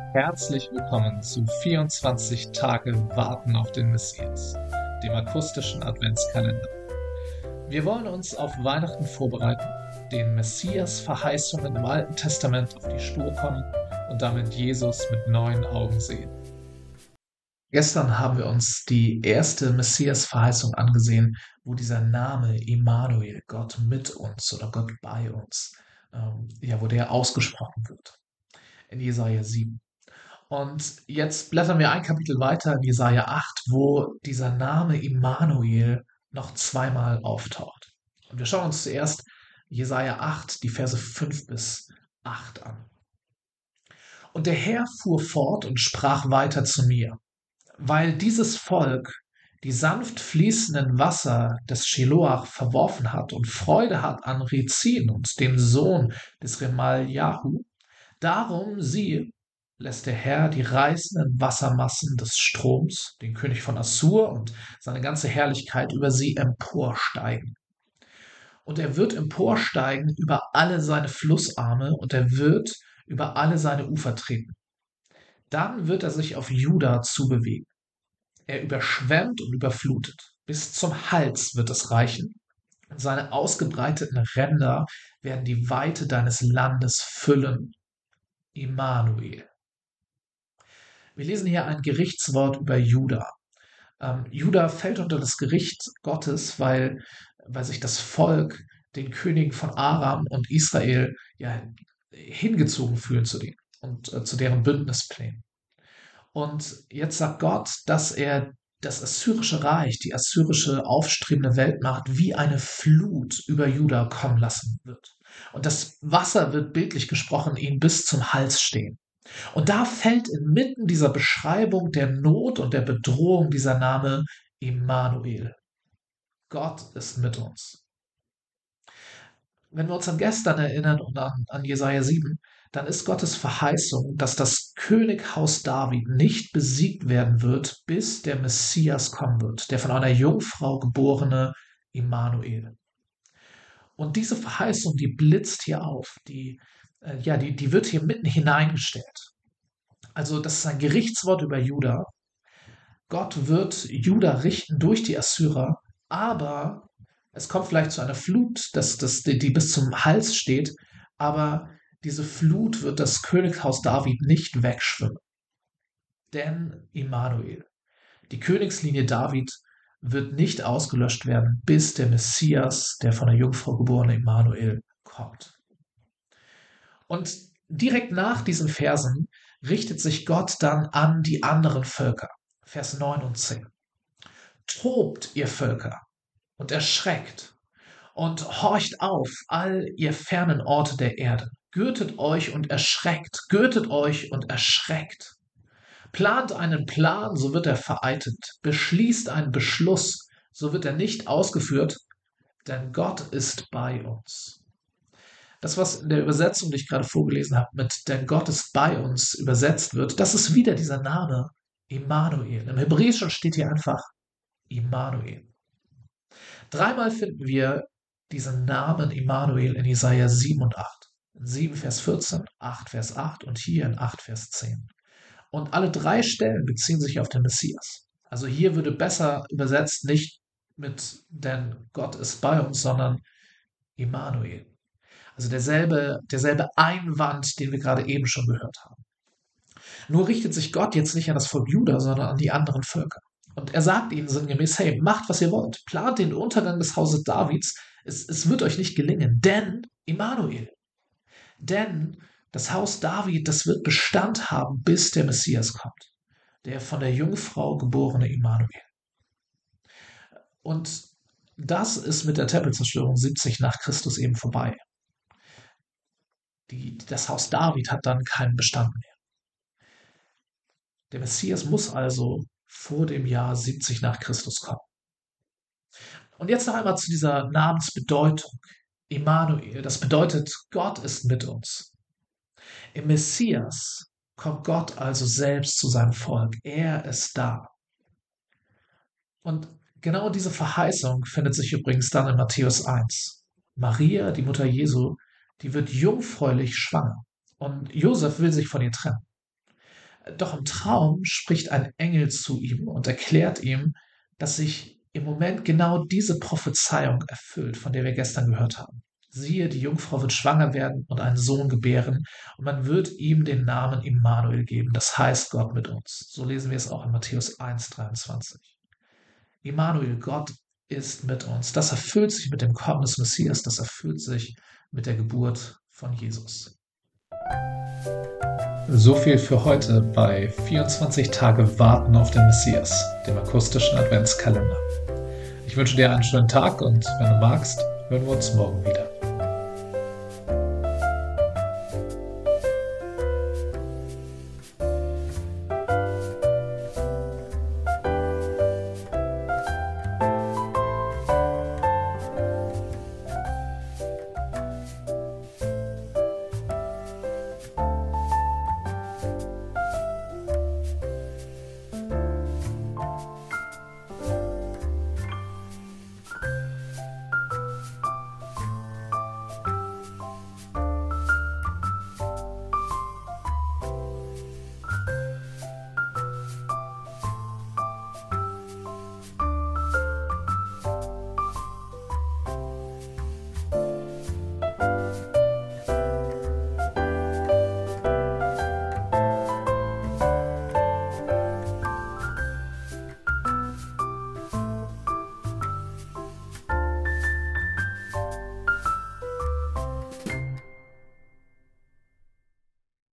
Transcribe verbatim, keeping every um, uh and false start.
Herzlich willkommen zu vierundzwanzig Tage Warten auf den Messias, dem akustischen Adventskalender. Wir wollen uns auf Weihnachten vorbereiten, den Messias-Verheißungen im Alten Testament auf die Spur kommen und damit Jesus mit neuen Augen sehen. Gestern haben wir uns die erste Messias-Verheißung angesehen, wo dieser Name Immanuel, Gott mit uns oder Gott bei uns, ähm, ja, wo der ausgesprochen wird. In Jesaja sieben. Und jetzt blättern wir ein Kapitel weiter in Jesaja acht, wo dieser Name Immanuel noch zweimal auftaucht. Und wir schauen uns zuerst Jesaja acht, die Verse fünf bis acht an. Und der Herr fuhr fort und sprach weiter zu mir, weil dieses Volk die sanft fließenden Wasser des Shiloach verworfen hat und Freude hat an Rezin und dem Sohn des Remaljahu, darum sie lässt der Herr die reißenden Wassermassen des Stroms, den König von Assur und seine ganze Herrlichkeit über sie emporsteigen. Und er wird emporsteigen über alle seine Flussarme und er wird über alle seine Ufer treten. Dann wird er sich auf Juda zubewegen. Er überschwemmt und überflutet. Bis zum Hals wird es reichen. Und seine ausgebreiteten Ränder werden die Weite deines Landes füllen. Immanuel. Wir lesen hier ein Gerichtswort über Juda. Ähm, Juda fällt unter das Gericht Gottes, weil, weil sich das Volk den Königen von Aram und Israel ja, hingezogen fühlen zu denen und äh, zu deren Bündnisplänen. Und jetzt sagt Gott, dass er das assyrische Reich, die assyrische aufstrebende Weltmacht wie eine Flut über Juda kommen lassen wird. Und das Wasser wird bildlich gesprochen ihnen bis zum Hals stehen. Und da fällt inmitten dieser Beschreibung der Not und der Bedrohung dieser Name Immanuel. Gott ist mit uns. Wenn wir uns an gestern erinnern und an, an Jesaja sieben, dann ist Gottes Verheißung, dass das Könighaus David nicht besiegt werden wird, bis der Messias kommen wird, der von einer Jungfrau geborene Immanuel. Und diese Verheißung, die blitzt hier auf, die, äh, ja, die, die wird hier mitten hineingestellt. Also das ist ein Gerichtswort über Juda. Gott wird Juda richten durch die Assyrer, aber es kommt vielleicht zu einer Flut, das, das, die, die bis zum Hals steht, aber diese Flut wird das Königshaus David nicht wegschwimmen. Denn Immanuel, die Königslinie David, wird nicht ausgelöscht werden, bis der Messias, der von der Jungfrau geborene Immanuel, kommt. Und direkt nach diesen Versen richtet sich Gott dann an die anderen Völker. Vers neun und zehn. Tobt, ihr Völker, und erschreckt, und horcht auf, all ihr fernen Orte der Erde. Gürtet euch und erschreckt, gürtet euch und erschreckt. Plant einen Plan, so wird er vereitelt. Beschließt einen Beschluss, so wird er nicht ausgeführt, denn Gott ist bei uns. Das, was in der Übersetzung, die ich gerade vorgelesen habe, mit denn Gott ist bei uns übersetzt wird, das ist wieder dieser Name Immanuel. Im Hebräischen steht hier einfach Immanuel. Dreimal finden wir diesen Namen Immanuel in Jesaja sieben und acht. In sieben Vers vierzehn, acht Vers acht und hier in acht Vers zehn. Und alle drei Stellen beziehen sich auf den Messias. Also hier würde besser übersetzt nicht mit denn Gott ist bei uns, sondern Immanuel. Also derselbe, derselbe Einwand, den wir gerade eben schon gehört haben. Nur richtet sich Gott jetzt nicht an das Volk Juda, sondern an die anderen Völker. Und er sagt ihnen sinngemäß, hey, macht, was ihr wollt. Plant den Untergang des Hauses Davids. Es, es wird euch nicht gelingen, denn Immanuel. Denn das Haus David, das wird Bestand haben, bis der Messias kommt. Der von der Jungfrau geborene Immanuel. Und das ist mit der Tempelzerstörung siebzig nach Christus eben vorbei. Die, das Haus David hat dann keinen Bestand mehr. Der Messias muss also vor dem Jahr siebzig nach Christus kommen. Und jetzt noch einmal zu dieser Namensbedeutung. Immanuel, das bedeutet, Gott ist mit uns. Im Messias kommt Gott also selbst zu seinem Volk. Er ist da. Und genau diese Verheißung findet sich übrigens dann in Matthäus eins. Maria, die Mutter Jesu, die wird jungfräulich schwanger. Und Josef will sich von ihr trennen. Doch im Traum spricht ein Engel zu ihm und erklärt ihm, dass sich im Moment genau diese Prophezeiung erfüllt, von der wir gestern gehört haben. Siehe, die Jungfrau wird schwanger werden und einen Sohn gebären, und man wird ihm den Namen Immanuel geben, das heißt Gott mit uns. So lesen wir es auch in Matthäus eins dreiundzwanzig. Immanuel, Gott ist mit uns. Das erfüllt sich mit dem Kommen des Messias, das erfüllt sich mit der Geburt von Jesus. So viel für heute bei vierundzwanzig Tage Warten auf den Messias, dem akustischen Adventskalender. Ich wünsche dir einen schönen Tag und wenn du magst, hören wir uns morgen wieder.